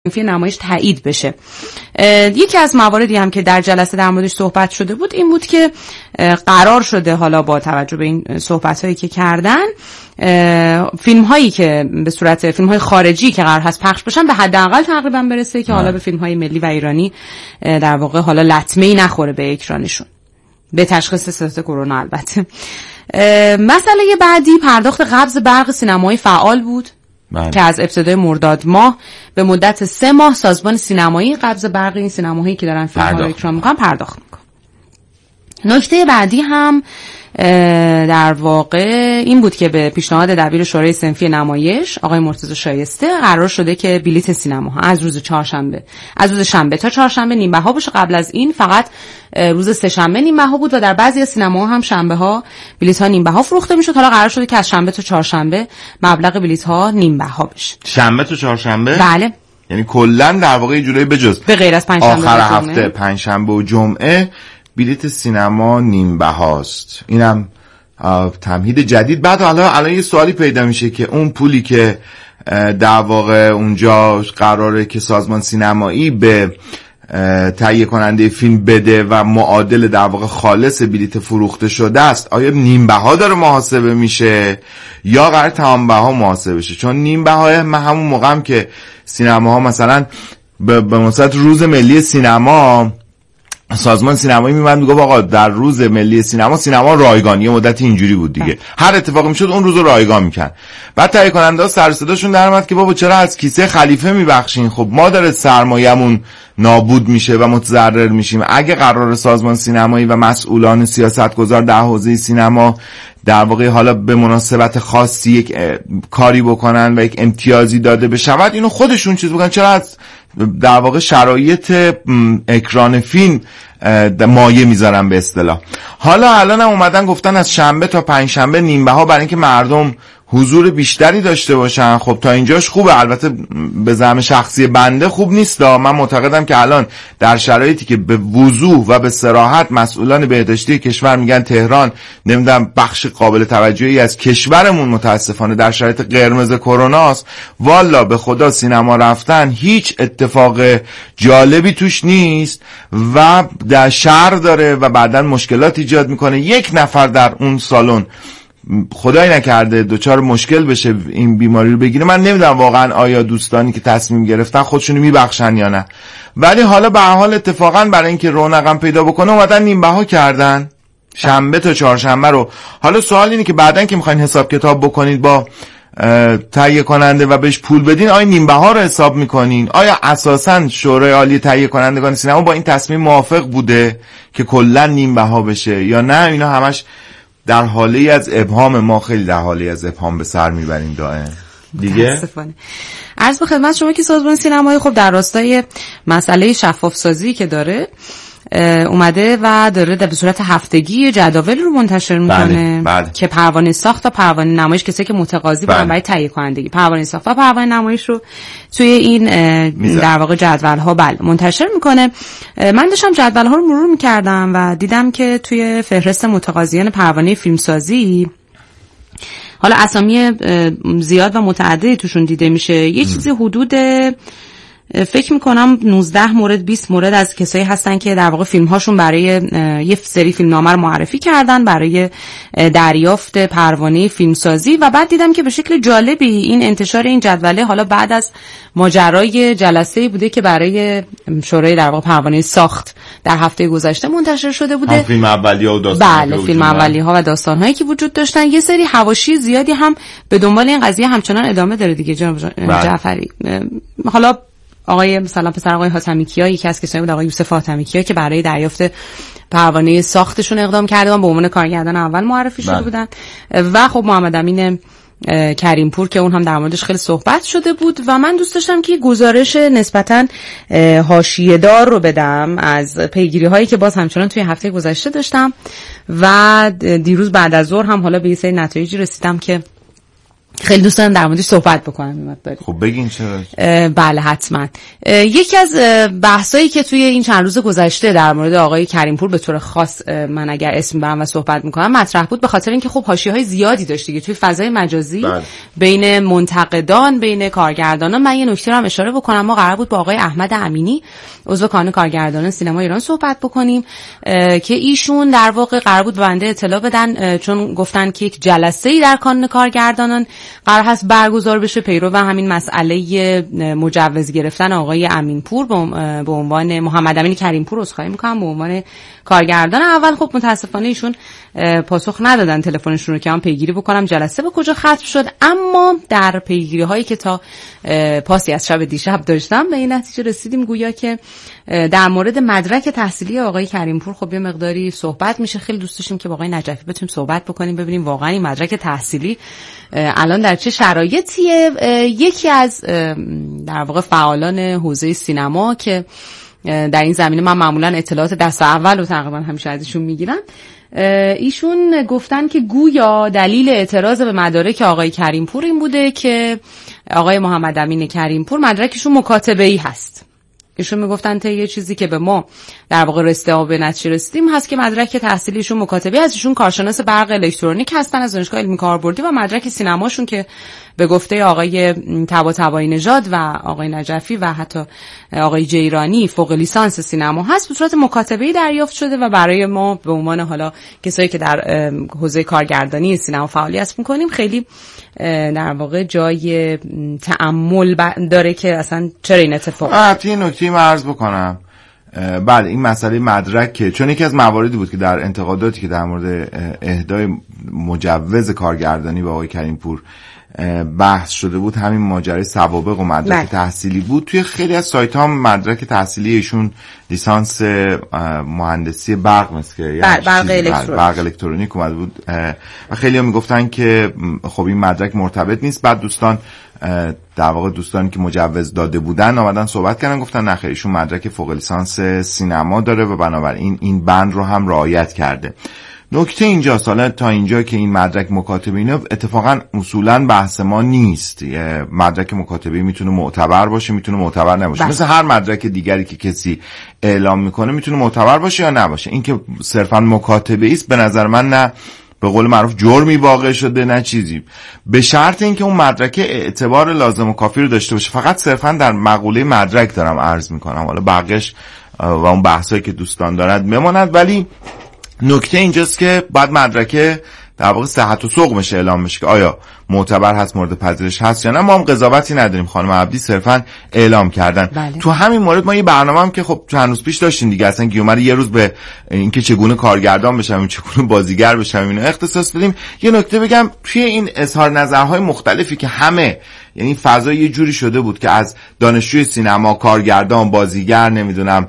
فیلم نمایش تایید بشه. یکی از مواردی هم که در جلسه در موردش صحبت شده بود این بود که قرار شده حالا با توجه به این صحبت‌هایی که کردن فیلم هایی که به صورت فیلم های خارجی که قرار هست پخش بشن به حداقل تقریبا برسه که حالا به فیلم های ملی و ایرانی در واقع حالا لطمه‌ای نخوره به اکرانشون، به تشخیص سیاست کرونا. البته مسئله بعدی پرداخت قبض برق سینمایی فعال بود که از ابتدای مرداد ماه به مدت 3 ماه سازمان سینمایی قبض برق این سینماهایی که دارن فیلم ها رو اکران میکنن پرداخت میکنن. نکته بعدی هم در واقع این بود که به پیشنهاد دبیر شورای صنفی نمایش آقای مرتضی شایسته قرار شده که بلیت سینماها از روز شنبه تا چهارشنبه نیم بها باشه. قبل از این فقط روز سه‌شنبه نیم بها بود و در بعضی از سینماها هم شنبه ها بلیت ها نیم بها فروخته میشد. حالا قرار شده که از شنبه تا چهارشنبه مبلغ بلیت ها نیم بها بشه. شنبه تا چهارشنبه؟ بله. یعنی کلا در واقع یه جورایی بجز به غیر از پنجشنبه آخر هفته پنجشنبه و جمعه بلیت سینما نیم بهاست. اینم تمهید جدید. بعد الان یه سوالی پیدا میشه که اون پولی که در واقع اونجا قراره که سازمان سینمایی به تهیه کننده فیلم بده و معادل در واقع خالص بلیت فروخته شده است، آیا نیم بها داره محاسبه میشه یا قرار تمام بها محاسبه بشه؟ چون نیم بها همون موقع هم که سینماها مثلا به مناسبت روز ملی سینما سازمان سینمایی میمد میگه آقا در روز ملی سینما رایگان، یه مدت اینجوری بود دیگه، هر اتفاقی میشد اون روز رو رایگان میکن. بعد تهیه کننده ها سر صداشون در اومد که بابا چرا از کیسه خلیفه میبخشین؟ خب ما داره سرمایه‌مون نابود میشه و متضرر میشیم. اگه قرار سازمان سینمایی و مسئولان سیاستگزار در حوزه سینما در واقع حالا به مناسبت خاصی یک کاری بکنن و یک امتیازی داده بشود، اینو خودشون چیز بکنن، چرا از در واقع شرایط اکران فیلم مایه میذارن به اصطلاح. حالا الان هم اومدن گفتن از شنبه تا پنجشنبه نیم بها برای اینکه مردم حضور بیشتری داشته باشن. خب تا اینجاش خوبه، البته به زعم شخصی بنده خوب نیست. من معتقدم که الان در شرایطی که به وضوح و به صراحت مسئولان بهداشتی کشور میگن تهران نمیدونم بخش قابل توجهی از کشورمون متاسفانه در شرایط قرمز کروناست، والا به خدا سینما رفتن هیچ اتفاق جالبی توش نیست و در شر داره و بعداً مشکلات ایجاد میکنه. یک نفر در اون سالن خدای نکرده دوچار مشکل بشه، این بیماری رو بگیره، من نمیدونم واقعا آیا دوستانی که تصمیم گرفتن خودشونو میبخشن یا نه. ولی حالا به هر حال اتفاقا برای اینکه رونقم پیدا بکنه اومدن نیم بها کردن شنبه تا چهارشنبه رو. حالا سوال اینه که بعدن که میخواین حساب کتاب بکنید با تهیه کننده و بهش پول بدین، آیا نیم بها رو حساب میکنین؟ آیا اساسا شورای عالی تهیه کنندگان سینما با این تصمیم موافق بوده که کلا نیم بها بشه یا نه؟ اینا همش در حالی از ابهام. ما خیلی در حالی از ابهام به سر میبریم دائم دیگه. عرض به خدمت شما که سازمان سینمایی خب در راستای مسئله شفاف سازی که داره اومده و داره در صورت هفتگی جداول رو منتشر میکنه. بله. که پروانه ساخت و پروانه نمایش، کسی که متقاضی بودن برای تهیه کنندگی پروانه ساخت و پروانه نمایش رو توی این در واقع جدول ها منتشر میکنه. من داشتم جدول ها رو مرور میکردم و دیدم که توی فهرست متقاضیان پروانه فیلمسازی حالا اسامی زیاد و متعددی توشون دیده میشه. یه چیزی حدود فکر میکنم 19 مورد 20 مورد از کسایی هستن که در واقع فیلم هاشون برای یه سری فیلمنامه رو معرفی کردن برای دریافت پروانه فیلمسازی. و بعد دیدم که به شکل جالبی این انتشار این جدوله حالا بعد از ماجرای جلسه‌ای بوده که برای شورای در واقع پروانه ساخت در هفته گذشته منتشر شده بوده. فیلم اولیه‌ها و داستان‌ها. بله، فیلم اولیه‌ها و داستان‌هایی که وجود داشتن. یه سری حواشی زیادی هم به دنبال این قضیه همچنان ادامه داره دیگه جناب جعفری. حالا آقای مثلا پسر آقای حاتمی کیا یکی از کسایی بود، آقای یوسف حاتمی کیا، که برای دریافت پروانه ساختشون اقدام کردن، به عنوان کارگردان اول معرفی شده بودن. و خب محمد امین کریم پور که اون هم در موردش خیلی صحبت شده بود. و من دوست داشتم که گزارش نسبتاً حاشیه‌دار رو بدم از پیگیری هایی که باز همچنان توی هفته گذشته داشتم و دیروز بعد از ظهر هم حالا به یه سری نتایجی رسیدم که خیلی دوست دارم در موردش صحبت بکنم. خب بگین چرا. بله حتما. یکی از بحثایی که توی این چند روز گذشته در مورد آقای کریمپور به طور خاص من اگر اسم برم و صحبت میکنم مطرح بود، به خاطر اینکه خب حاشیه‌های زیادی داشت دیگه توی فضای مجازی بین منتقدان، بین کارگردانان. من یه نکته رو هم اشاره بکنم، ما قرار بود با آقای احمد امینی عضو کانون کارگردانان سینما ایران صحبت بکنیم که ایشون در واقع قرار بود بنده اطلاع بدن، چون گفتن که یک جلسه‌ای در کانون کارگردانان قرار هست برگزار بشه پیرو و همین مسئله مجوز گرفتن آقای امینپور به عنوان محمد امین کریمپور عذرخواهی میکنم به عنوان کارگردان اول. خب متاسفانه ایشون پاسخ ندادن تلفنشون رو که من پیگیری بکنم جلسه به کجا ختم شد، اما در پیگیری هایی که تا پاسی از شب دیشب داشتم به این نتیجه رسیدیم گویا که در مورد مدرک تحصیلی آقای کریمپور خب یه مقداری صحبت میشه. خیلی دوست داشتیم که با آقای نجفی بتونیم صحبت بکنیم ببینیم واقعا این مدرک تحصیلی الان در چه شرایطیه. یکی از در واقع فعالان حوزه سینما که در این زمینه من معمولا اطلاعات دست اول رو تقریبا همیشه ازشون میگیرم، ایشون گفتن که گویا دلیل اعتراض به مدارک آقای کریمپور این بوده که آقای محمد امین کریمپور مدرکشون مکاتبه‌ای هست. ایشون میگفتن تا یه چیزی که به ما در واقع رسیده و به نتیجه رسیدیم هست که مدرک تحصیلیشون مکاتبی هست. ایشون کارشناس برق الکترونیک هستن از دانشگاه علمی کاربردی و مدرک سینماشون که به گفته آقای طباطبایی نژاد و آقای نجفی و حتی آقای جیرانی فوق لیسانس سینما هست به صورت مکاتبه‌ای دریافت شده و برای ما به عنوان حالا کسایی که در حوزه کارگردانی سینما فعالیت می‌کنیم خیلی در واقع جای تأمل داره که اصلا چرا این اتفاق. یه نکته عرض بکنم. بله این مسئله مدرک چون یکی از مواردی بود که در انتقاداتی که در مورد اهدای مجوز کارگردانی به آقای کریمپور بحث شده بود همین ماجرای سوابق و مدرک تحصیلی بود. توی خیلی از سایت ها مدرک تحصیلی ایشون لیسانس مهندسی برق مثل که برق الکترونیک اومده بود و خیلی ها میگفتن که خب این مدرک مرتبط نیست. بعد دوستان در واقع دوستانی که مجوز داده بودن آمدن صحبت کردن گفتن نه خیر ایشون مدرک فوق لیسانس سینما داره و بنابراین این بند رو هم رعایت کرده. نکته اینجاست حالا تا اینجا که این مدرک مکاتبه اینه اتفاقا اصولا بحث ما نیست. مدرک مکاتبه میتونه معتبر باشه میتونه معتبر نباشه مثل هر مدرک دیگری که کسی اعلام میکنه میتونه معتبر باشه یا نباشه. این که صرفا مکاتبه است به نظر من نه به قول معروف جرمی واقع شده نه چیزی، به شرط اینکه اون مدرک اعتبار لازم و کافی رو داشته باشه. فقط صرفا در مقوله مدرک دارم عرض میکنم، حالا بقیش و اون بحثایی که دوستان دارند بماند. ولی نکته اینجاست که بعد مدرک در واقع صحت و سقمش اعلام میشه که آیا معتبر هست مورد پذیرش هست یا نه. ما هم قضاوتی نداریم، خانم عبدی صرفا اعلام کردن. بله. تو همین مورد ما یه برنامه هم که خب چند روز پیش داشتیم دیگه اصلا گیومر یه روز به اینکه چگونه کارگردان بشم چگونه بازیگر بشم اینو اختصاص بدیم. یه نکته بگم توی این اظهار نظرهای مختلفی که همه یعنی فضا یه جوری شده بود که از دانشجوی سینما، کارگردان، بازیگر، نمیدونم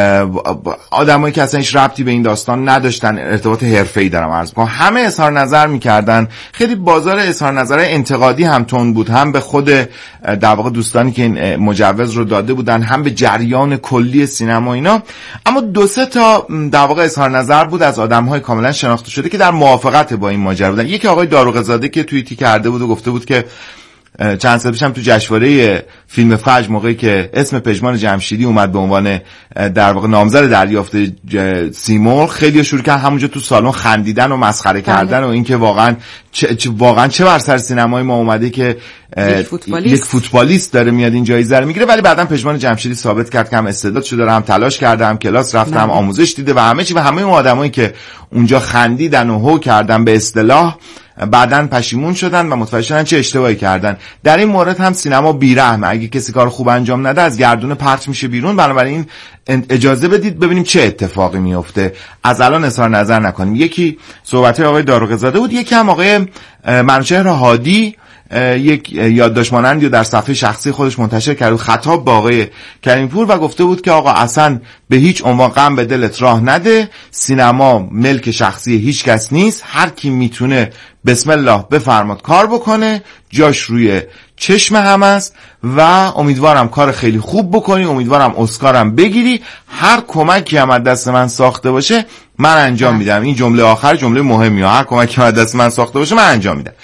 آدمایی که اصلا هیچ ربطی به این داستان نداشتن ارتباط حرفه‌ای دارم عرض می‌کنم همه اظهار نظر می‌کردن. خیلی بازار اظهار نظر انتقادی هم تون بود، هم به خود در واقع دوستانی که این مجوز رو داده بودن هم به جریان کلی سینما اینا. اما دو سه تا در واقع اظهار نظر بود از آدم‌های کاملا شناخته شده که در موافقت با این ماجرا بودن. یکی آقای داروغزاده که توییتی کرده بود و گفته بود که چند سال پیشم تو جشنواره فیلم فجر موقعی که اسم پژمان جمشیدی اومد به عنوان در واقع نامزد دریافت سیمرغ خیلی شروع کردن همونجا تو سالن خندیدن و مسخره کردن و اینکه واقعا چه بر سر سینمای ما اومده که یک فوتبالیست داره میاد این جایزه رو میگیره. ولی بعداً پژمان جمشیدی ثابت کرد که هم استعدادشو داره، هم تلاش کرده، هم کلاس رفته، هم آموزش دیده و همه چی. و همه اون آدمایی که اونجا خندیدن و هو کردن به اصطلاح بعدن پشیمون شدن و متوجه شدن چه اشتباهی کردن. در این مورد هم سینما بی‌رحمه، اگه کسی کار خوب انجام نده از گردونه پرت میشه بیرون. بنابراین اجازه بدید ببینیم چه اتفاقی میفته، از الان اظهار نظر نکنیم. یکی صحبت آقای داروغزاده بود، یکی هم آقای منوچهر هادی یک یادداشت مانندی رو در صفحه شخصی خودش منتشر کرد، خطاب به آقای کریمپور و گفته بود که آقا اصلا به هیچ عنوان غم به دلت راه نده، سینما ملک شخصی هیچ کس نیست، هر کی میتونه بسم الله بفرماد کار بکنه، جاش روی چشم هم است و امیدوارم کار خیلی خوب بکنی، امیدوارم اسکارم بگیری، هر کمکی هم از دست من ساخته باشه من انجام میدم. این جمله آخر جمله مهمیه، هر کمکی هم از دست من ساخته باشه من انجام میدم.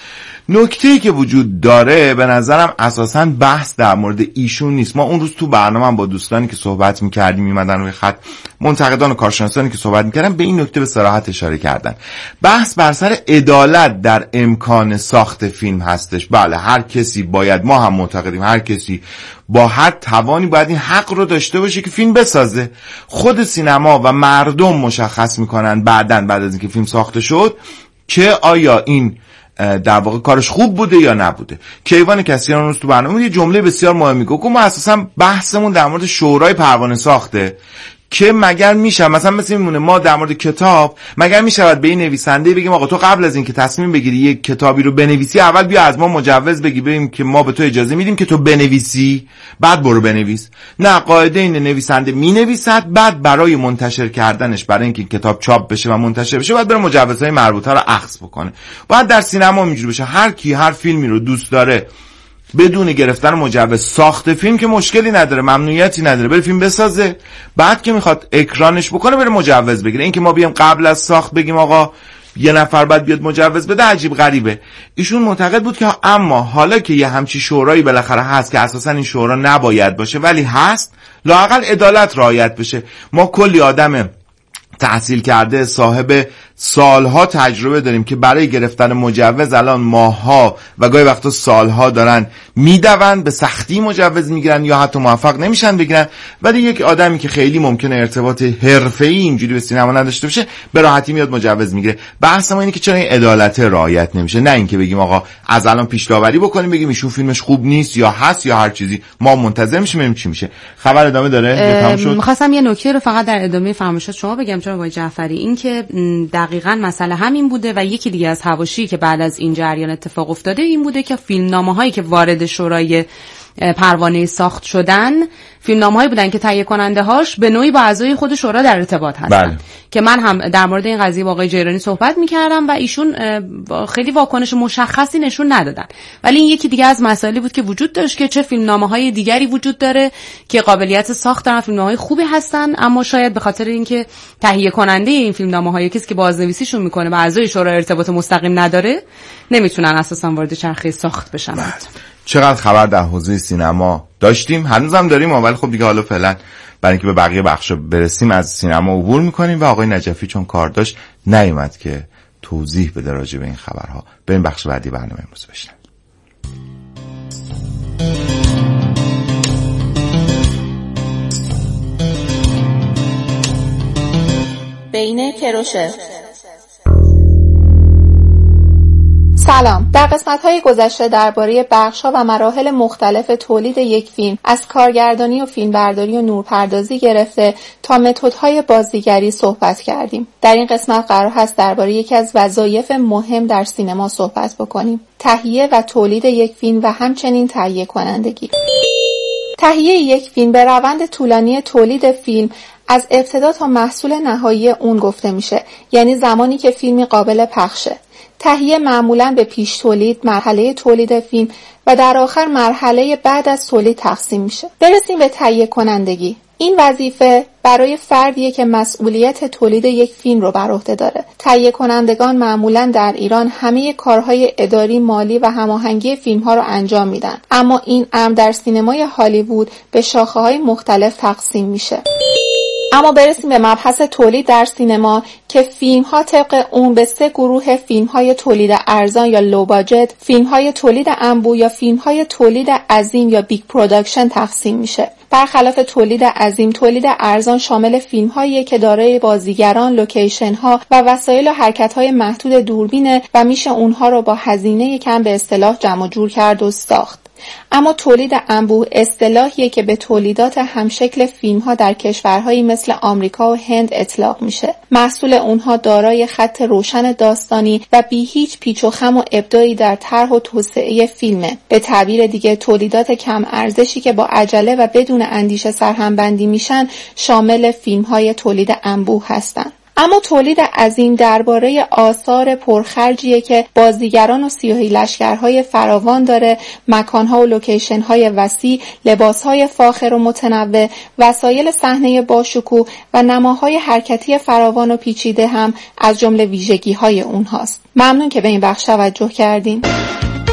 نکته‌ای که وجود داره به نظرم اساساً بحث در مورد ایشون نیست. ما اون روز تو برنامه با دوستانی که صحبت می‌کردیم میمدن روی خط، منتقدان و کارشناسانی که صحبت می‌کردن به این نکته به صراحت اشاره کردن. بحث بر سر عدالت در امکان ساخت فیلم هستش. بله، هر کسی باید، ما هم معتقدیم هر کسی با هر توانی باید این حق رو داشته باشه که فیلم بسازه. خود سینما و مردم مشخص میکنن بعد از اینکه فیلم ساخته شد که آیا این در واقع کارش خوب بوده یا نبوده. کیوان کسیان روز تو برنامه یه جمله بسیار مهمی گفت، ما اساسا بحثمون در مورد شورای پروانه ساخته که مگر میشه مثلا مثل میمونه ما در مورد کتاب مگر میشود به این نویسنده بگیم آقا تو قبل از این که تصمیم بگیری یک کتابی رو بنویسی اول بیا از ما مجوز بگی بگیم که ما به تو اجازه میدیم که تو بنویسی بعد برو بنویس. نه، قاعده این نویسنده مینویسد بعد برای منتشر کردنش، برای اینکه کتاب چاپ بشه و منتشر بشه باید بره مجوزهای مربوطه رو اخذ بکنه. باید در سینما اینجوری بشه هر کی هر فیلمی رو دوست داره بدون گرفتن مجوز ساخت فیلم که مشکلی نداره، ممنوعیتی نداره، بره فیلم بسازه، بعد که میخواد اکرانش بکنه بره مجوز بگیره. این که ما بیام قبل از ساخت بگیم آقا یه نفر بعد بیاد مجوز بده عجیب غریبه. ایشون معتقد بود که اما حالا که یه همچی شورایی بالاخره هست که اساسا این شورا نباید باشه ولی هست، لااقل عدالت رعایت بشه. ما کلی آدم تحصیل کرده صاحب سالها تجربه داریم که برای گرفتن مجوز الان ماهها و گاهی وقتا سالها دارن میدون، به سختی مجوز میگیرن یا حتی موفق نمیشن بگیرن. ولی یک آدمی که خیلی ممکنه ارتباط حرفه‌ای اینجوری به سینما نداشته باشه به راحتی میاد مجوز میگیره. بحث ما اینه که چرا این عدالت رعایت نمیشه، نه اینکه بگیم آقا از الان پیش داوری بکنیم بگیم ایشون فیلمش خوب نیست یا هست یا هر چیزی. ما منتظر میشیم ببینیم چی میشه. خبر ادامه داره؟ می‌خواستم یه نکته رو فقط در ادامه فرمایشات شما بگم جناب آقای جعفری، این که دقیقاً مسئله همین بوده و یکی دیگه از حواشی که بعد از این جریان اتفاق افتاده این بوده که فیلمنامه‌هایی که وارد شورای پروانه ساخت شدن فیلمنامه‌هایی بودن که تهیه کننده هاش به نوعی با اعضای خود شورا در ارتباط هستن. بله. که من هم در مورد این قضیه با آقای جیرانی صحبت می‌کردم و ایشون خیلی واکنش مشخصی نشون ندادن. ولی این یکی دیگه از مسائلی بود که وجود داشت که چه فیلمنامه‌های دیگری وجود داره که قابلیت ساخت دارن، فیلمنامه‌های خوبی هستن، اما شاید به خاطر اینکه تهیه کننده این فیلمنامه‌های کسی که بازنویسیشون میکنه با اعضای شورا ارتباط مستقیم نداره نمیتونن اساسا وارد چرخه ساخت بشن. چقدر خبر در حوزه سینما داشتیم، هنوزم داریم، ولی خب دیگه حالا فعلا برای اینکه به بقیه بخشا برسیم از سینما عبور میکنیم و آقای نجفی چون کار داشت نیومد که توضیح بده راجع به این خبرها. بریم بخش بعدی برنامه امروز بشنویم. بین کروشه. سلام. در قسمت‌های گذشته درباره بخش‌ها و مراحل مختلف تولید یک فیلم از کارگردانی و فیلمبرداری و نورپردازی گرفته تا متدهای بازیگری صحبت کردیم. در این قسمت قرار هست درباره یکی از وظایف مهم در سینما صحبت بکنیم: تهیه و تولید یک فیلم و همچنین تهیه کنندگی. تهیه یک فیلم به روند طولانی تولید فیلم از ابتدا تا محصول نهایی اون گفته میشه، یعنی زمانی که فیلمی قابل پخشه. تهیه معمولاً به پیش تولید، مرحله تولید فیلم و در آخر مرحله بعد از تولید تقسیم میشه. برسیم به تهیه کنندگی. این وظیفه برای فردیه که مسئولیت تولید یک فیلم رو بر عهده داره. تهیه کنندگان معمولاً در ایران همه کارهای اداری، مالی و هماهنگی فیلم‌ها رو انجام میدن. اما این امر در سینمای هالیوود به شاخه‌های مختلف تقسیم میشه. اما برسیم به مبحث تولید در سینما که فیلم‌ها طبق اون به 3 گروه فیلم‌های تولید ارزان یا لو باجت، فیلم‌های تولید انبوه یا فیلم‌های تولید عظیم یا بیگ پروداکشن تقسیم میشه. برخلاف تولید عظیم، تولید ارزان شامل فیلم‌هایی که دارای بازیگران، لوکیشن‌ها و وسایل و حرکت‌های محدود دوربینه و میشه اونها رو با هزینه کم به اصطلاح جمع جور کرد و ساخت. اما تولید انبوه اصطلاحیه که به تولیدات همشکل فیلم‌ها در کشورهایی مثل آمریکا و هند اطلاق میشه. محصول اونها دارای خط روشن داستانی و بی هیچ پیچ و خم و ابداعی در طرح و توسعه فیلمه. به تعبیر دیگه تولیدات کم ارزشی که با عجله و بدون اندیشه سرهمبندی میشن شامل فیلم‌های تولید انبوه هستن. اما تولید عظیم درباره آثار پرخرجیه که بازیگران و سیاهی لشکرهای فراوان داره، مکانها و لوکیشنهای وسیع، لباسهای فاخر و متنوع، وسایل صحنه باشکوه و نماهای حرکتی فراوان و پیچیده هم از جمله ویژگی‌های اونهاست. ممنون که به این بخش توجه کردین.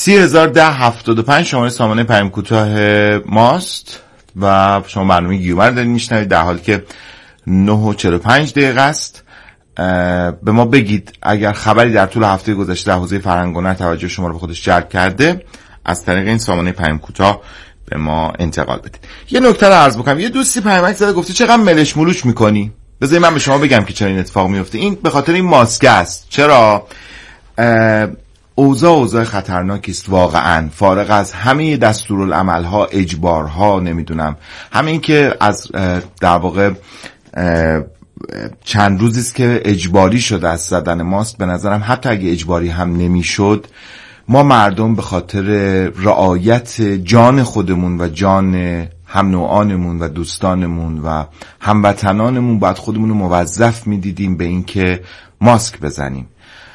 301075 شماره سامانه پیام کوتاه ماست و شما برنامه گیومر دارین میشنوید، در حالی که 9:45 است. به ما بگید اگر خبری در طول هفته گذشته در حوزه فرهنگ و هنر توجه شما رو به خودش جلب کرده، از طریق این سامانه پیام کوتاه به ما انتقال بدید. یه نکته رو عرض بکنم، یه دوستی پیامک زده گفته چقدر ملش ملوش میکنی. بذارید من به شما بگم که چرا این اتفاق میفته. این به خاطر این ماسک است. چرا؟ اوضاع خطرناکی است واقعا، فارغ از همه دستورالعمل‌ها، اجبارها، نمیدونم همین که از در واقع چند روزی است که اجباری شده از زدن ماسک. به نظرم حتی اگه اجباری هم نمیشد، ما مردم به خاطر رعایت جان خودمون و جان هم نوعانمون و دوستانمون و هموطنانمون باید خودمون رو موظف میدیدیم به این که ماسک بزنیم.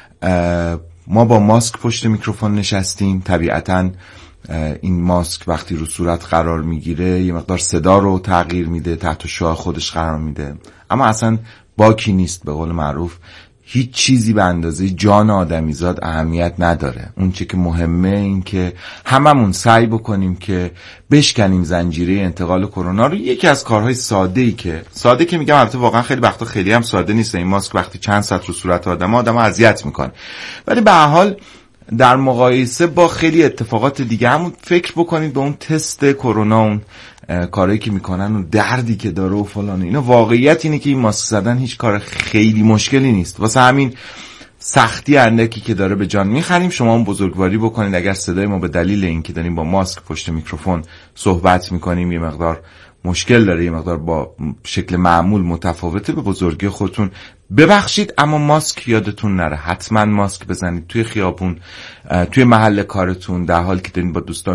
ما با ماسک پشت میکروفون نشستیم، طبیعتاً این ماسک وقتی رو صورت قرار میگیره یه مقدار صدا رو تغییر میده، تحت شعاع خودش قرار میده، اما اصلا باکی نیست. به قول معروف هیچ چیزی به اندازه جان آدمیزاد اهمیت نداره. اون چه که مهمه این که هممون سعی بکنیم که بشکنیم زنجیره انتقال کرونا رو. یکی از کارهای ساده که میگم، البته واقعا خیلی وقتا خیلی هم ساده نیست. این ماسک وقتی چند ساعت رو صورت آدم اذیت میکنه، ولی به هر حال در مقایسه با خیلی اتفاقات دیگه همون فکر بکنید به اون تست کرونا، اون کاری که میکنن و دردی که داره و فلان. اینا واقعیت اینه که این ماسک زدن هیچ کار خیلی مشکلی نیست. واسه همین سختی اندکی که داره به جان میخریم. شما هم بزرگواری بکنید اگر صدای ما به دلیل اینکه داریم با ماسک پشت میکروفون صحبت میکنیم یه مقدار مشکل داره، یه مقدار با شکل معمول متفاوته، به بزرگی خودتون ببخشید. اما ماسک یادتون نره، حتما ماسک بزنید توی خیابون، توی محل کارتون، در حالی که دارین با دوستان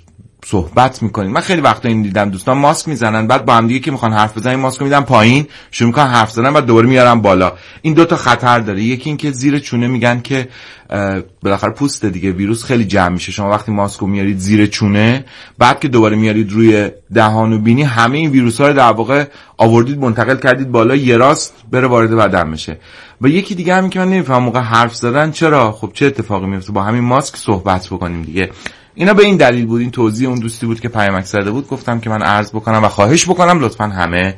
صحبت میکنین. من خیلی وقتا این دیدم دوستان ماسک میزنن، بعد با هم دیگه که میخوان حرف بزنن ماسک میدن پایین، شروع میکنن حرف زدن، بعد دوباره میارن بالا. این دوتا خطر داره. یکی این که زیر چونه میگن که بالاخره پوست دیگه، ویروس خیلی جمع میشه. شما وقتی ماسکو میارید زیر چونه، بعد که دوباره میارید روی دهان و بینی، همه این ویروس‌ها رو در واقع آوردید منتقل کردید بالا، یه راست بره وارد بدن بشه. و یکی دیگه همین که من نمیفهمم موقع حرف زدن چرا، خب چه اتفاقی میفته؟ با همین ماسک صحبت بکنیم دیگه. اینا به این دلیل بود. این توضیح اون دوستی بود که پیامک زده بود، گفتم که من عرض بکنم و خواهش بکنم لطفاً همه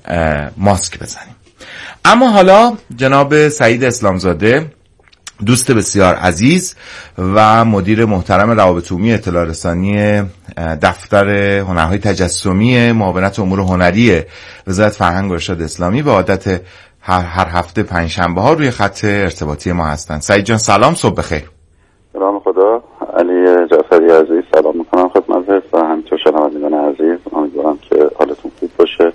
ماسک بزنیم. اما حالا جناب سعید اسلامزاده، دوست بسیار عزیز و مدیر محترم روابط عمومی اطلاع رسانی دفتر هنرهای تجسمی معاونت امور هنری وزارت فرهنگ و ارشاد اسلامی، به عادت هر هفته پنجشنبه‌ها روی خط ارتباطی ما هستند. سعید جان سلام، صبح بخیر. سلام خدا. علی جعفری عزیز سلام میکنم خدمت و همینطور شنوندگان عزیز. امیدوارم که حالتون خوب باشه.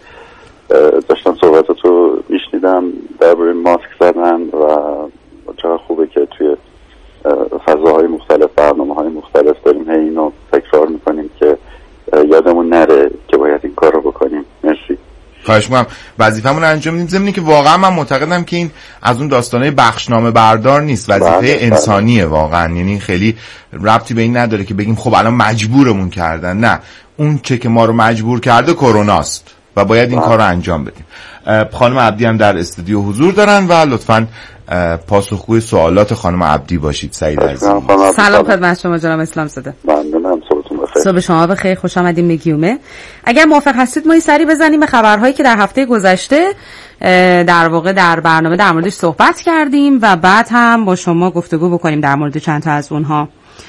داشتم صحبتاتو میشنیدم درباره ماسک زدن و چقدر خوبه که توی فضاهای مختلف، برنامه‌های مختلف داریم هی اینو تکرار میکنیم که یادمون نره که باید این کار رو بکنیم. مرسی. خواهش می‌کنم. وظیفه‌مون رو انجام میدیم، ضمن که واقعا من معتقدم که این از اون داستانه بخشنامه بردار نیست، وظیفه انسانیه واقعا. یعنی خیلی ربطی به این نداره که بگیم خب الان مجبورمون کردن. نه، اون چه که ما رو مجبور کرده کروناست و باید این کار رو انجام بدیم. خانم عبدی هم در استودیو حضور دارن و لطفاً پاسخگوی سوالات خانم عبدی باشید. سعید عزیز سلام خدمت شما جناب اسلامزاده. ممنونم. صبحتون بخیر. صبح شما بخیر، خوش آمدید به گیومه. اگر موافق هستید ما یه سری بزنیم به خبرهایی که در هفته گذشته در واقع در برنامه در موردش صحبت کردیم و بعد هم با شما گفتگو بکنیم در مورد چند تا از اونها.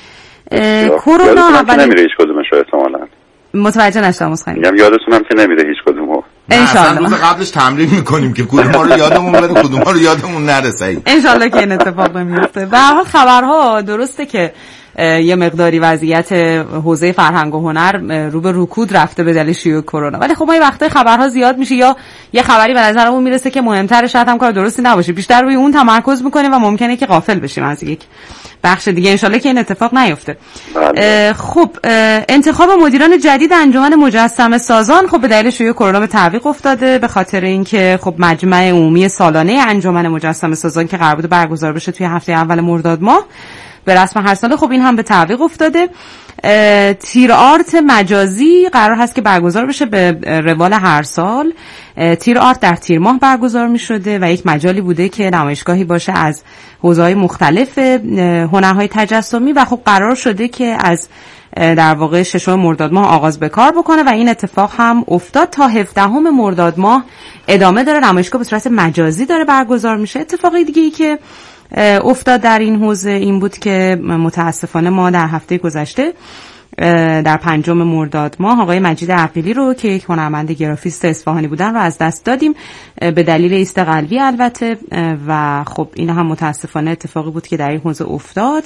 کرونا اولین نمیره هیچ کدومش احتمالاً. متوجه نشدم مسخره. میگم یادتونم که نمیره هیچ کدومو. انشالله روز قبلش تمرین میکنیم که کدوما رو یادمون بره کدوما رو یادمون نره. سعید انشالله که این اتفاق نمیفته. به هر حال خبرها درسته که یه مقداری وضعیت حوزه فرهنگ و هنر رو به رکود رفته به دلیل شیوع کرونا، ولی خب ما یه وقتای خبرها زیاد میشه یا یه خبری به نظرمون میرسه که مهمتره، شاید هم کار درستی نباشه، بیشتر روی اون تمرکز میکنیم و ممکنه که غافل بشیم از یک بخش دیگه. انشالله که این اتفاق نیفته. خب انتخاب مدیران جدید انجمن مجسمه سازان خب به دلیل شیوع کرونا به تعویق افتاده، به خاطر اینکه خب مجمع عمومی سالانه انجمن مجسمه سازان که قرار بود برگزار بشه توی هفته اول مرداد ماه به رسم هر ساله. خب این هم به تعویق افتاده. تیر آرت مجازی قرار هست که برگزار بشه به روال هر سال. تیر آرت در تیر ماه برگزار می شده و یک مجالی بوده که نمایشگاهی باشه از حوزه‌های مختلف هنرهای تجسمی و خب قرار شده که از در واقع 6 مرداد ماه آغاز به کار بکنه و این اتفاق هم افتاد. تا 17 مرداد ماه ادامه داره. نمایشگاه به صورت مجازی داره برگزار میشه. اتفاقی دیگه ای که افتاد در این حوزه این بود که متاسفانه ما در هفته گذشته در 5 مرداد ماه آقای مجید عقیلی رو که یک هنرمند گرافیست اصفهانی بودن رو از دست دادیم به دلیل ایست قلبی البته و خب این هم متاسفانه اتفاقی بود که در این حوزه افتاد.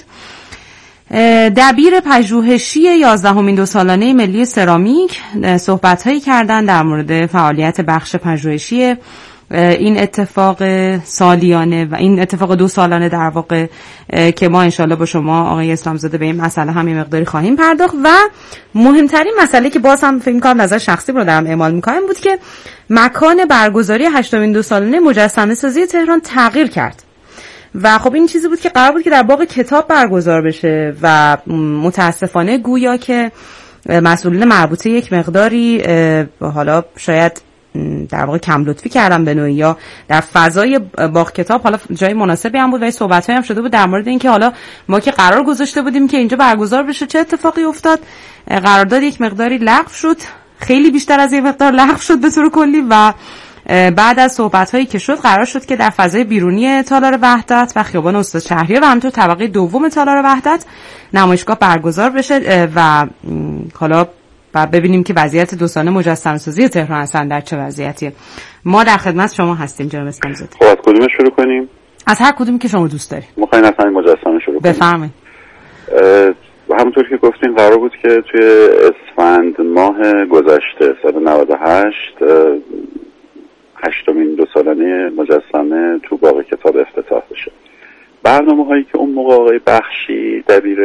دبیر پژوهشی 11مین 2 سالانه ملی سرامیک صحبت‌هایی کردن در مورد فعالیت بخش پژوهشی این اتفاق سالیانه و این اتفاق 2 سالانه در واقع که ما انشالله با شما آقای اسلامزاده به این مسئله هم یه مقداری خواهیم پرداخت. و مهمترین مسئله که باز هم فکر می‌کنم نظر شخصی رو دارم اعمال می‌کنم بود که مکان برگزاری 8مین 2 سالانه مجسمه سازی تهران تغییر کرد و خب این چیزی بود که قرار بود که در باغ کتاب برگزار بشه و متاسفانه گویا که مسئولین مربوطه یک مقداری حالا شاید در واقع کم لطفی کردن به نوعی یا در فضای باغ کتاب حالا جای مناسبی هم بود و صحبت‌هایی هم شده بود در مورد اینکه حالا ما که قرار گذاشته بودیم که اینجا برگزار بشه چه اتفاقی افتاد. قرارداد یک مقداری لغو شد، خیلی بیشتر از یک مقدار لغو شد به طور کلی و بعد از صحبت‌هایی که شد قرار شد که در فضای بیرونی تالار وحدت و خیابان استاد شهریار و همینطور طبقه دوم تالار وحدت نمایشگاه برگزار بشه و حالا ببینیم که وضعیت 2 سالانه مجسمه‌سازی تهران اصلا در چه وضعیتیه. ما در خدمت شما هستیم جناب اسلامزاده. خب از کدوم شروع کنیم؟ از هر کدومی که شما دوست دارید. می‌خواین از همین مجسمه شروع کنیم؟ بفرمایید. همونطور که گفتین قرار بود که توی اسفند ماه گذشته سال 98 8مین 2 سالانه مجسمه تو باغ کتاب افتتاح بشه. برنامه‌هایی که اون موقع آقای بخشی دبیر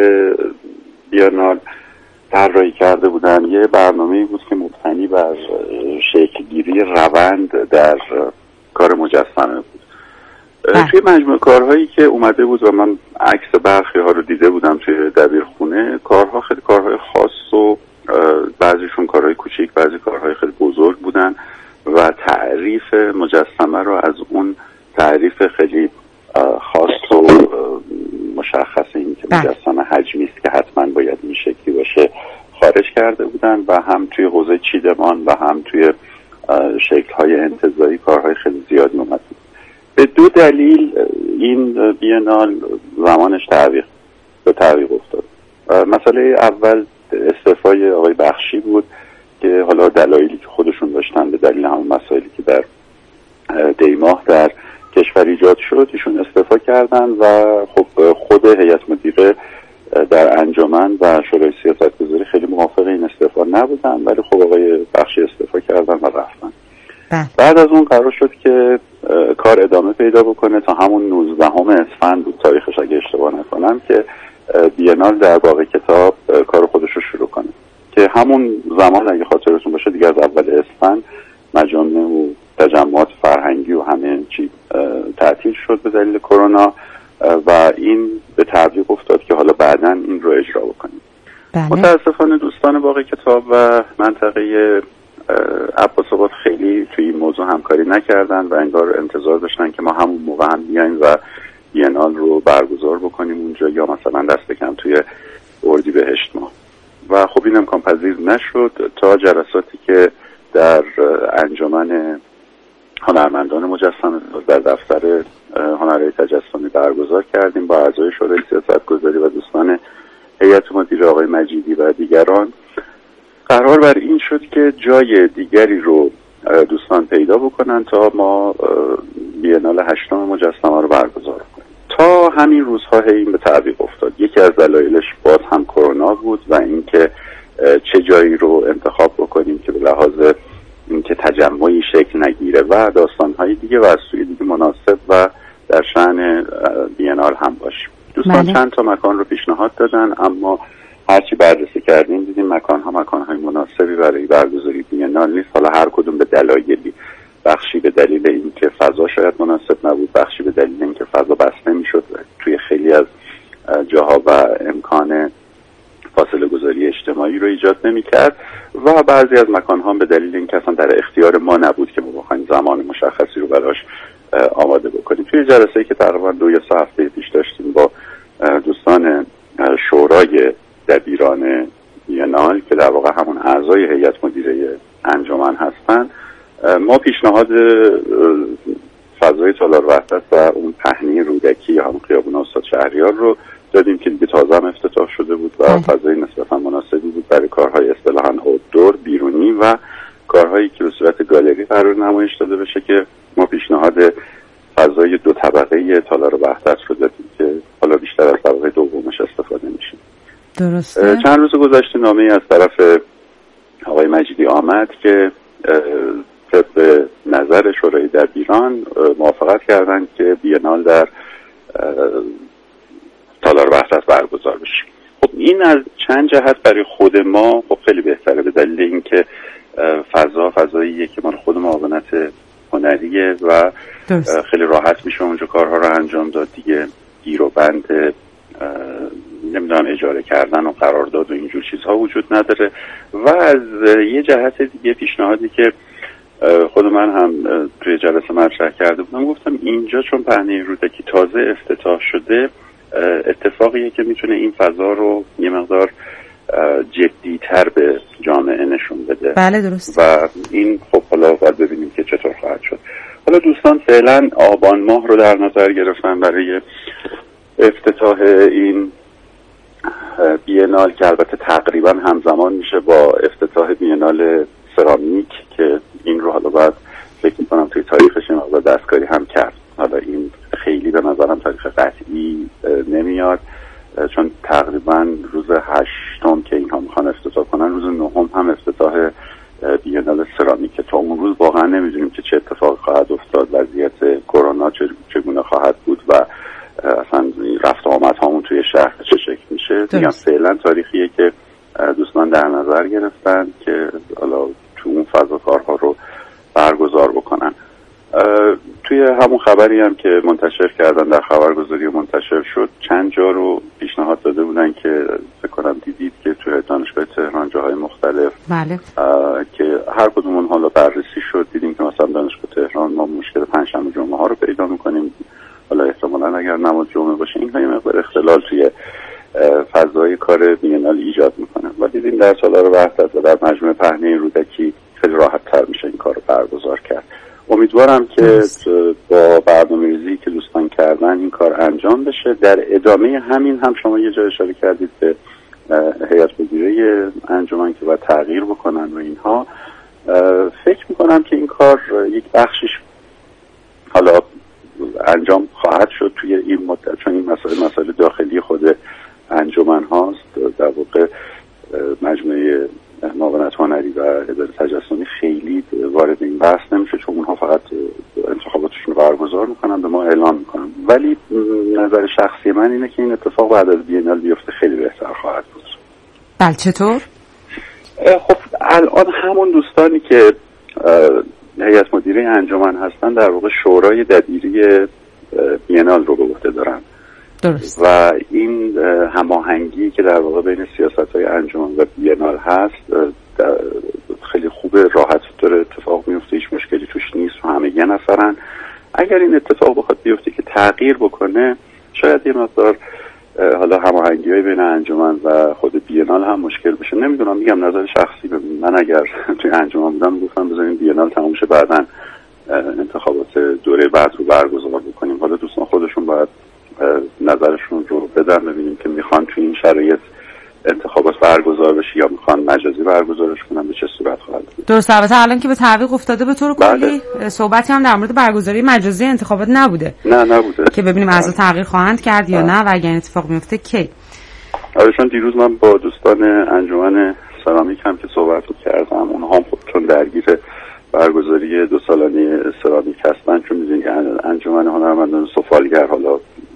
بیانال طراحی کرده بودن یه برنامه‌ای بود که مبتنی بر شکل‌گیری روند در کار مجسمه بود. توی مجموعه کارهایی که اومده بود و من عکس برخی ها رو دیده بودم توی دبیرخونه، کارها خیلی کارهای خاص و بعضیشون کارهای کوچیک، بعضی کارهای خیلی بزرگ بودن و تعریف مجسمه رو از اون تعریف خیلی خاص و مشخص این که مجسمه حجمی است که حتما باید این شکلی باشه خارج کرده بودن و هم توی حوزه چیدمان و هم توی شکل‌های انتزاعی کارهای خیلی زیادی اومد. به 2 دلیل این بیانال زمانش به تعویق افتاد. مسئله اول استعفای آقای بخشی بود که حالا دلایلی که خودشون داشتن به دلیل همون مسائلی که در دیماه در کشور ایجاد شد ایشون استعفا کردن و خب خود هیئت مدیره در انجمن و شورای سیاستگذاری خیلی موافق این استعفا نبودن ولی خب آقای بخشی استعفا کردن و رفتن. بعد از اون قرار شد که کار ادامه پیدا بکنه تا همون 19 اسفند بود تاریخش اگه اشتباه نکنم که بیانال در باغ کتاب کار خودش رو شروع کنه که همون زمان اگه خاطرتون باشه دیگه از اول اسفند مجامع و تجمعات فرهنگی و همه چی تعطیل شد به دلیل کرونا و این به تعویق افتاد که حالا بعداً این رو اجرا بکنیم. متاسفانه دوستان باغ کتاب و منطقه عباس‌آباد خیلی توی این موضوع همکاری نکردن و انگار انتظار داشتن که ما همون موقع هم بیایم و بیانال رو برگزار بکنیم اونجا یا مثلا دست کم توی اردیبهشت ماه و خب این امکان پذیر نشد تا جلساتی که در انجمن هنرمندان مجسمه در دفتر هنرهای تجسمی برگزار کردیم با اعضای شورای سیاستگذاری و دوستان هیئت مدیره آقای مجیدی و دیگران. قرار بر این شد که جای دیگری رو دوستان پیدا بکنن تا ما بیانال 8 مجسمه رو برگزار کنیم. تا همین روزها این به تعویق افتاد. یکی از دلایلش باز هم کرونا بود و اینکه چه جایی رو انتخاب بکنیم که به لحاظ اینکه تجمعی شکل نگیره و داستان‌های دیگه و از سوی دیگه مناسب و در شأن بیانال هم باشه. دوستان چند تا مکان رو پیشنهاد دادن اما هرچی بررسی کردیم دیدیم مکان‌های مناسبی برای برگزاری بیانال نیست. حالا هر کدوم به دلایلی، بخشی به دلیل اینکه فضا شاید مناسب نبود، بخشی به دلیل اینکه فضا بسته میشد توی خیلی از جاها و امکان فاصله گذاری اجتماعی رو ایجاد نمی‌کرد و بعضی از مکان‌ها به دلیل اینکه اصلا در اختیار ما نبود که ما بخوایم زمان مشخصی رو براش آماده بکنیم. توی جلسه‌ای که تقریبا 2 یا 3 هفته پیش داشتیم با دوستان شورای دبیران بینال که در واقع همون اعضای هیئت مدیره انجمن هستن، ما پیشنهاد فضای تالار وحدت و اون پهنه رودکی یا همون خیابون استاد شهریار رو دادیم که دیگه تازه هم افتتاح شده بود و فضای نسبتا مناسبی بود برای کارهای اصطلاحاً آوتدور بیرونی و کارهایی که به صورت گالری قرار نمایش داده بشه که ما پیشنهاد فضای 2 طبقه تالار وحدت رو دادیم که حالا بیشتر از طبقه دومش استفاده میشه. درسته. چند روز گذشته نامه‌ای از طرف آقای مجیدی آمد که طبق نظر شورای دبیران موافقت کردند که بینال در تالار وحدت برگزار بشه. خب این از چند جهت برای خود ما خب خیلی بهتره، به دلیل اینکه فضاییه که مال خود معاونت هنریه و خیلی راحت میشه اونجا کارها رو انجام داد دیگه. گیر و بند نمیدونم اجاره کردن و قرارداد و اینجور چیزها وجود نداره. و از یه جهت دیگه پیشنهادی که خود من هم توی جلسه مطرح کرده بودم، گفتم اینجا چون پهنه رودکی تازه افتتاح شده، اتفاقیه که میتونه این فضا رو یه مقدار جدی‌تر به جامعه نشون بده. بله درست. و این خب حالا باید ببینیم که چطور خواهد شد. حالا دوستان فعلا آبان ماه رو در نظر گرفتن برای افتتاح این بینال که البته تقریبا همزمان میشه با افتتاح بینال سرامیک که این رو حالا باید فکر میکنم توی تاریخش این مقدار دستکاری هم کرد. حالا این خیلی به نظرم تاریخ قطعی نمیاد چون تقریبا روز 8م که اینها میخوان افتتاح کنن، روز 9م هم افتتاح بینال سرامیک که تا اون روز واقعا نمیدونیم که چه اتفاقی خواهد افتاد، وضعیت کرونا چگونه خواهد بود و اصلا رفت آمد همون توی شهر چه شکل میشه. میگم فعلا تاریخیه که دوستان در نظر گرفتن که حالا تو اون فضا کارها رو برگزار بکنن. توی همون خبری هم که منتشر کردن، در خبرگزاری منتشر شد، چند جا رو پیشنهاد داده بودن که فکر کنم دیدید که توی دانشگاه تهران جاهای مختلف بله. که هر کدوم اون حالا بررسی شد، دیدیم که مثلا دانشگاه تهران ما مشکل پنجشنبه جمعه ها رو پیدا میکنیم، حالا احتمالاً اگر نماز جمعه باشه این یه مقدار اختلال توی فضای کار بینال ایجاد میکنه و دیدیم در تالار وحدت و در مجموعه پهنه رودکی خیلی راحت تر میشه این کار رو برگزار کرد. امیدوارم که با برنامه‌ریزی که دوستان کردن این کار انجام بشه. در ادامه همین هم شما یه جای اشاره کردید به هیئت مدیره انجمن که باید تغییر بکنن و اینها. فکر میکنم که این کار یک بخشش حالا انجام خواهد شد توی این مدت، چون این مسائل داخلی خود انجمن هاست. در واقع مجموعه معاونت هنری و اداره تجسمی خیلی وارد این بحث نمیشه چون اونها فقط انتخاباتشون رو برگزار میکنن، به ما اعلام میکنن. ولی نظر شخصی من اینه که این اتفاق بعد از بینال بیفته خیلی بهتر خواهد بود. بله چطور؟ خب الان همون دوستانی که هیئت مدیره انجمن هستن در واقع شورای دبیری بینال رو به عهده دارن. درست. و این هماهنگی که در واقع بین سیاست‌های انجمن و بینال هست خیلی خوبه، راحت داره اتفاق میفته، هیچ مشکلی توش نیست و همه یه نفرن. اگر این اتفاق بخواد بیفته که تغییر بکنه، شاید یه مقدار حالا هماهنگی‌های بین انجمن و خود بینال هم مشکل بشه. نمیدونم، میگم نظر شخصی من اگر توی انجمن بودم گفتم بذاریم بینال تموم شه بعداً انتخابات دوره بعد رو برگزار بکنیم. حالا دوستان خودشون باید نظرشون رو بدن، ببینیم که میخوان توی این شرایط انتخابات برگزار بشه یا میخوان مجازی برگزارش کنن، به چه صورت خواهد بود. درست. البته الان که به تعویق افتاده به طور کلی صحبتی هم در مورد برگزاری مجازی انتخابات نبوده. نبوده که ببینیم اعضا تغییر خواهند کرد یا نه و اگر این اتفاق میفته کی. چون دیروز من با دوستان انجمن سرامیک هم که صحبت کردم، اونها هم چون درگیر برگزاری 2 سالانه سرامیک هستن، چون می‌دونید انجمن هنرمندان سفالگر حالا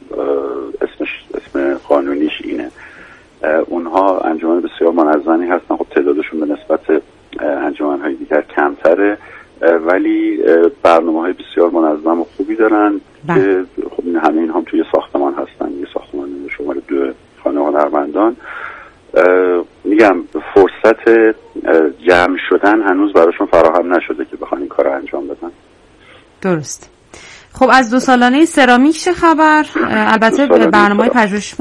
اسم قانونیش اینه، اونها انجمن بسیار منظمی هستن. خب تعدادشون به نسبت انجمن‌های دیگر کمتره ولی برنامه‌های بسیار منظم و خوبی دارن که خب همه این هم توی ساختمان هستن، یه ساختمان شماره 2 خانه هنرمندان. میگم فرصت جمع شدن هنوز براشون فراهم نشده که بخوان این کار رو انجام بدن. درست. خب از 2 سالانه سرامیک چه خبر؟ البته برنامه‌های پژوهشی